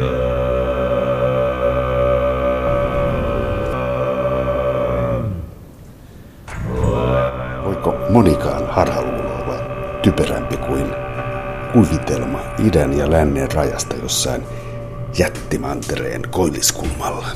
Voiko monikaan harhaluulo olla typerämpi kuin kuvitelma idän ja lännen rajasta jossain jättimantereen koilliskulmalla?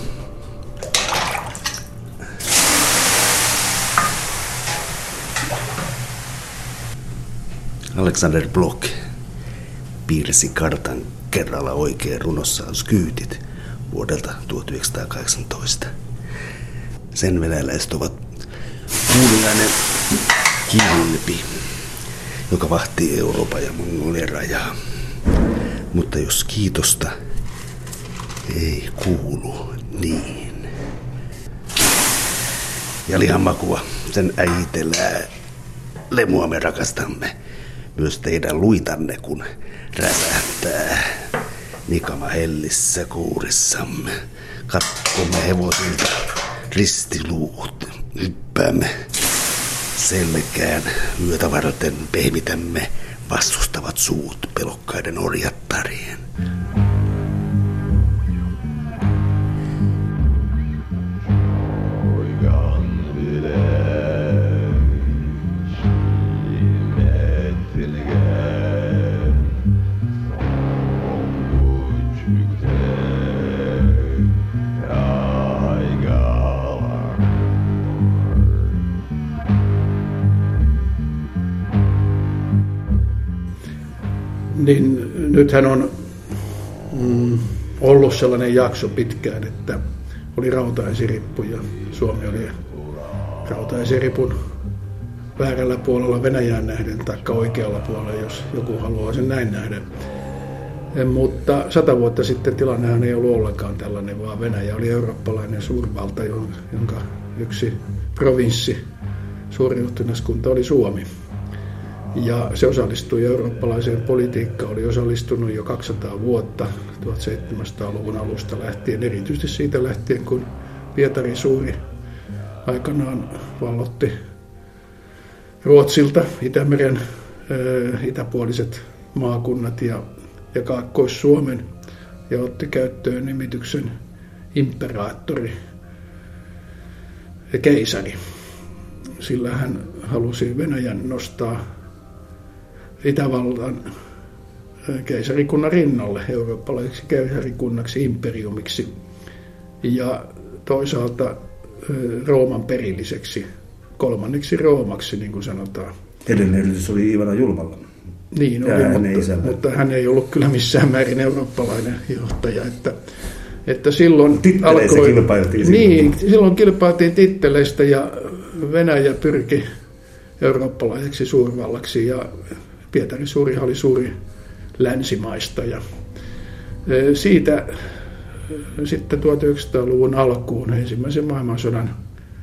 Alexander Blok piirsi kartan kerralla oikein runossaan Skyytit vuodelta 1918. Sen venäläiset ovat kuuliainen kilpi, joka vahtii Euroopan ja Mongolian rajaa. Mutta jos kiitosta ei kuulu niin. Ja lihanmakua sen äitellään. Lemua me rakastamme. Myös teidän luitanne, kun räsähtää nikama hellissä kuurissamme. Katkomme hevosilta ristiluut, hyppäämme selkään yötä varten, pehmitämme vastustavat suut pelokkaiden orjattarien. Niin nythän on ollut sellainen jakso pitkään, että oli rautaesirippu ja Suomi oli rautaesiripun väärällä puolella Venäjään nähden, taikka oikealla puolella, jos joku haluaa sen näin nähdä. Mutta 100 vuotta sitten tilannehan ei ollut ollenkaan tällainen, vaan Venäjä oli eurooppalainen suurvalta, jonka yksi provinssi, suurjohtinaskunta oli Suomi. Ja se osallistui eurooppalaiseen politiikkaan, oli osallistunut jo 200 vuotta, 1700-luvun alusta lähtien, erityisesti siitä lähtien, kun Pietari Suuri aikanaan vallotti Ruotsilta Itämeren itäpuoliset maakunnat ja Kaakkois-Suomen ja otti käyttöön nimityksen imperaattori ja keisari. Sillä hän halusi Venäjän nostaa Itävallan keisarikunnan rinnalle eurooppalaiseksi keisarikunnaksi, imperiumiksi ja toisaalta Rooman perilliseksi, kolmanneksi Roomaksi, niin kuin sanotaan. Edellinen yritys oli Ivana Julmalla. Niin oli, mutta hän ei ollut kyllä missään määrin eurooppalainen johtaja. Että silloin silloin kilpailtiin titteleistä ja Venäjä pyrki eurooppalaiseksi suurvallaksi ja Pietari Suurihan oli suuri länsimaista. Ja siitä sitten 1900-luvun alkuun ensimmäisen maailmansodan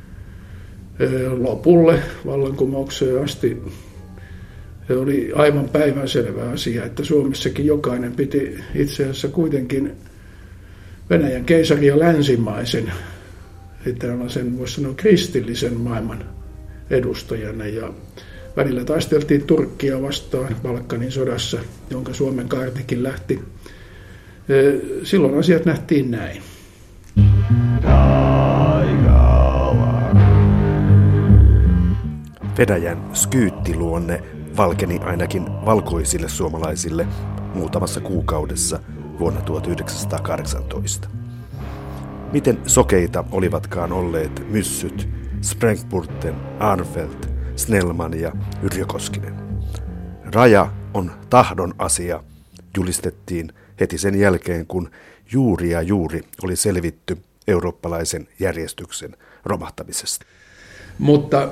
lopulle vallankumoukseen asti oli aivan päivänselvä asia, että Suomessakin jokainen piti itse asiassa kuitenkin Venäjän keisaria länsimaisen, tällaisen voisi sanoa kristillisen maailman edustajana. Ja välillä taisteltiin Turkkia vastaan Balkanin sodassa, jonka Suomen kaartikin lähti. Silloin asiat nähtiin näin. Venäjän skyyttiluonne valkeni ainakin valkoisille suomalaisille muutamassa kuukaudessa vuonna 1918. Miten sokeita olivatkaan olleet myssyt Sprengburten, Arnfeldt, Snellman ja Yrjö Koskinen. Raja on tahdon asia, julistettiin heti sen jälkeen, kun juuri oli selvitty eurooppalaisen järjestyksen romahtamisesta. Mutta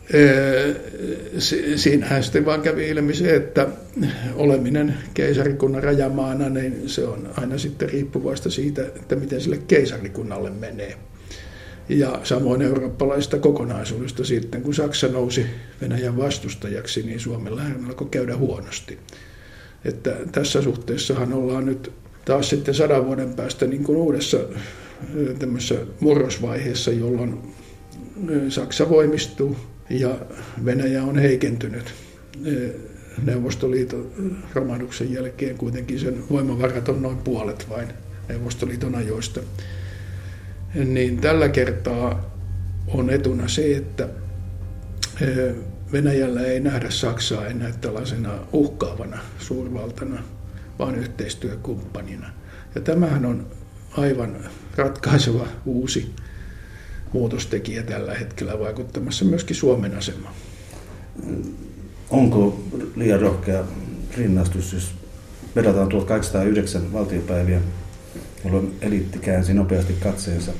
siinähän sitten vaan kävi ilmi se, että oleminen keisarikunnan rajamaana, niin se on aina sitten riippuvaista siitä, että miten sille keisarikunnalle menee. Ja samoin eurooppalaisesta kokonaisuudesta sitten, kun Saksa nousi Venäjän vastustajaksi, niin Suomella alkoi käydä huonosti. Että tässä suhteessahan ollaan nyt taas sitten 100 vuoden päästä niin kuin uudessa tämmöisessä murrosvaiheessa, jolloin Saksa voimistuu ja Venäjä on heikentynyt. Neuvostoliiton romahduksen jälkeen kuitenkin sen voimavarat on noin puolet vain Neuvostoliiton ajoista. Niin tällä kertaa on etuna se, että Venäjällä ei nähdä Saksaa enää tällaisena uhkaavana suurvaltana, vaan yhteistyökumppanina. Ja tämähän on aivan ratkaiseva uusi muutostekijä tällä hetkellä vaikuttamassa myöskin Suomen asemaan. Onko liian rohkea rinnastus, jos vedataan 1809 valtiopäiviä, jolloin eliitti käänsi nopeasti katseensa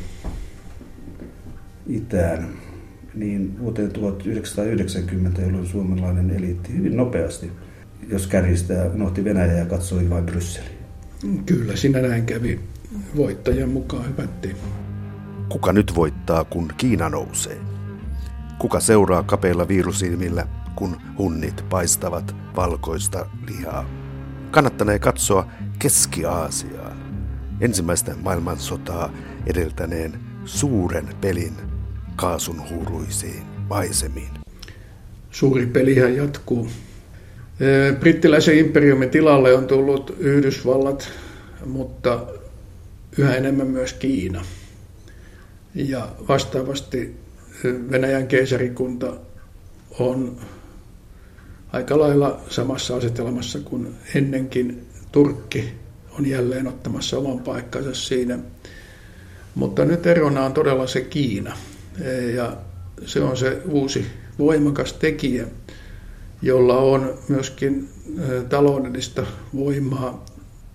itään, niin vuoteen 1990, jolloin suomalainen eliitti hyvin nopeasti, jos kärjistää, unohti Venäjää ja katsoi vain Brysseliin? Kyllä, siinä näin kävi. Voittajan mukaan hypättiin. Kuka nyt voittaa, kun Kiina nousee? Kuka seuraa kapeilla viirusilmillä, kun hunnit paistavat valkoista lihaa? Kannattanee katsoa Keski-Aasiaan, ensimmäistä maailmansotaa edeltäneen suuren pelin kaasunhuuruisiin maisemiin. Suuri pelihän jatkuu. Brittiläisen imperiumin tilalle on tullut Yhdysvallat, mutta yhä enemmän myös Kiina. Ja vastaavasti Venäjän keisarikunta on aika lailla samassa asetelmassa kuin ennenkin. Turkki on jälleen ottamassa oman paikkansa siinä. Mutta nyt erona on todella se Kiina. Ja se on se uusi voimakas tekijä, jolla on myöskin taloudellista voimaa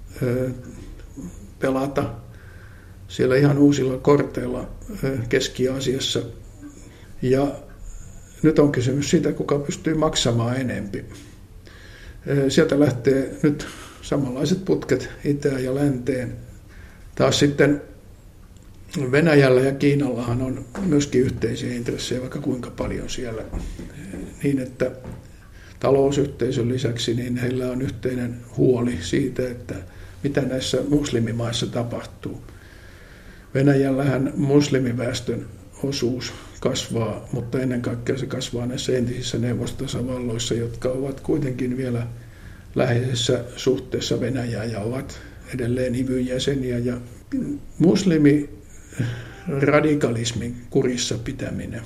pelata siellä ihan uusilla korteilla Keski-Aasiassa. Ja nyt on kysymys siitä, kuka pystyy maksamaan enempi. Sieltä lähtee nyt samanlaiset putket itään ja länteen. Taas sitten Venäjällä ja Kiinallahan on myöskin yhteisiä intressejä, vaikka kuinka paljon siellä. Niin, että talousyhteisön lisäksi niin heillä on yhteinen huoli siitä, että mitä näissä muslimimaissa tapahtuu. Venäjällähän muslimiväestön osuus kasvaa, mutta ennen kaikkea se kasvaa näissä entisissä neuvostotasavalloissa, jotka ovat kuitenkin vielä läheisessä suhteessa Venäjään ja ovat edelleen IVYn jäseniä. Ja muslimiradikalismin kurissa pitäminen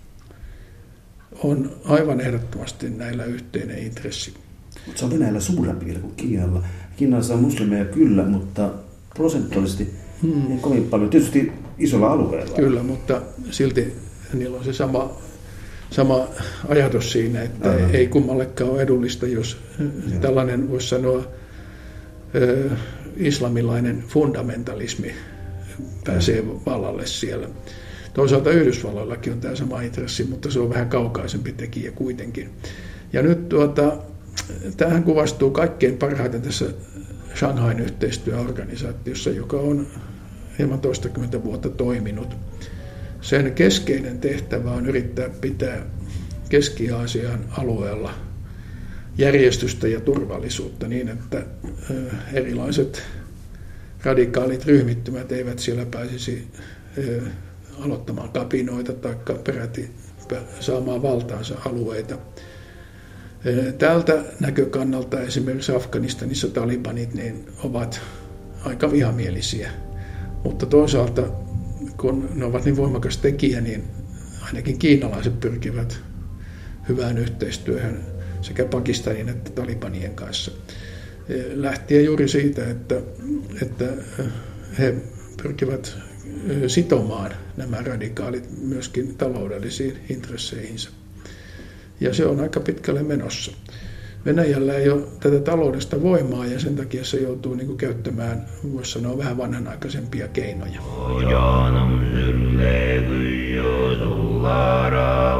on aivan ehdottomasti näillä yhteinen intressi. Mutta se on Venäjällä suurempi vielä kuin Kiinalla. Kiinassa on muslimeja kyllä, mutta prosentuaalisesti ei kovin paljon. Tietysti isolla alueella. Kyllä, mutta silti niillä on se sama ajatus siinä, että ei kummallekaan ole edullista, jos tällainen, voisi sanoa, islamilainen fundamentalismi pääsee vallalle siellä. Toisaalta Yhdysvalloillakin on tämä sama intressi, mutta se on vähän kaukaisempi tekijä kuitenkin. Ja nyt tämähän kuvastuu kaikkein parhaiten tässä Shanghain yhteistyöorganisaatiossa, joka on hieman toistakymmentä vuotta toiminut. Sen keskeinen tehtävä on yrittää pitää Keski-Aasian alueella järjestystä ja turvallisuutta niin, että erilaiset radikaalit ryhmittymät eivät siellä pääsisi aloittamaan kapinoita tai peräti saamaan valtaansa alueita. Tältä näkökannalta esimerkiksi Afganistanissa talibanit niin ovat aika vihamielisiä, mutta toisaalta kun ne ovat niin voimakas tekijä, niin ainakin kiinalaiset pyrkivät hyvään yhteistyöhön sekä Pakistanin että talibanien kanssa. Lähtien juuri siitä, että he pyrkivät sitomaan nämä radikaalit myöskin taloudellisiin intresseihinsä. Ja se on aika pitkälle menossa. Venäjällä ei ole tätä taloudesta voimaa ja sen takia se joutuu käyttämään, voisi sanoa, vähän vanhanaikaisempia keinoja.